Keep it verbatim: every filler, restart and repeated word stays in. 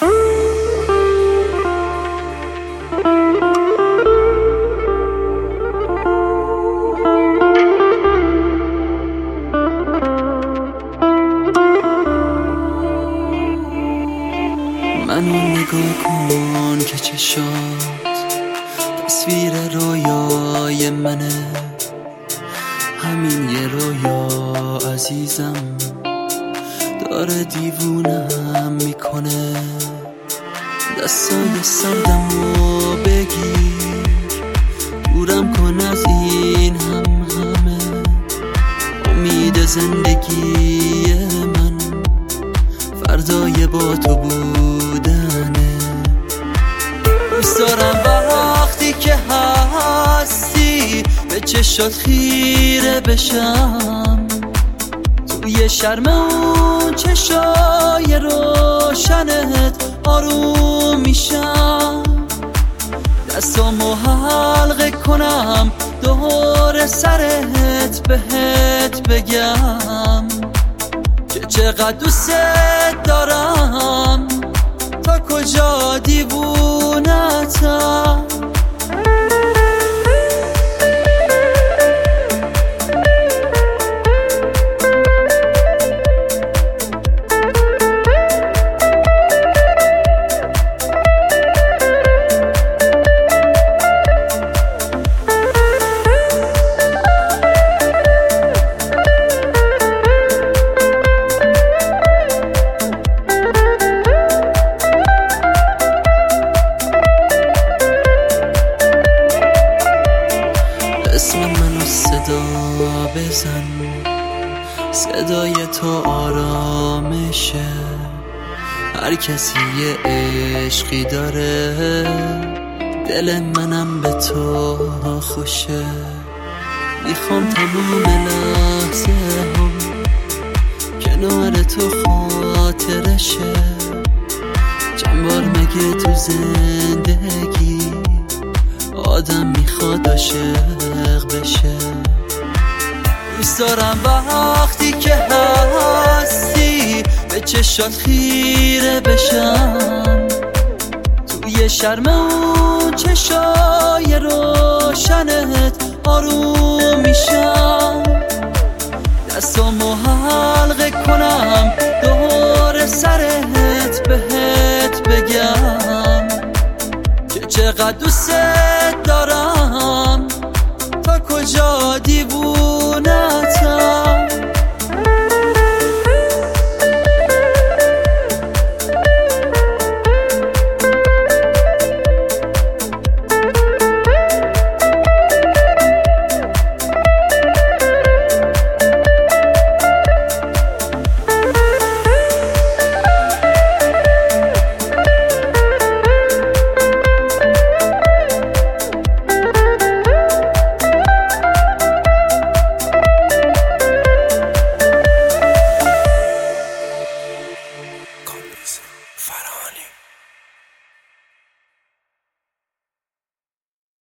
منو نگاه کن که چشات تصویر رویای منه، همین یه رویا عزیزم داره دیوونم میکنه. دستای سردمو بگیر، دورم کن از این هم همه. امید زندگی من فردای با تو بودنه. دوست دارم وقتی که هستی به چشات خیره بشم، توی شرم اون چشای روشنت آروم میشم. دستامو حلقه کنم دور سرت بهت بگم که چقدر دوست دارم، تا کجا دیوونتم. اسم منو صدا بزن، صدای تو آرامشه. هر کسی یه عشقی داره، دل منم به تو خوشه. میخوام تموم لحظه هم کنار تو خاطرشه. چند بار مگه تو زندگی آدم میخواد عاشق بشه؟ دوست دارم وقتی که هستی به چشات خیره بشم، توی شرم اون چشای روشنت آروم میشم. دستامو حلقه کنم دور سرت بهت بگم که چقدر دوست دارم،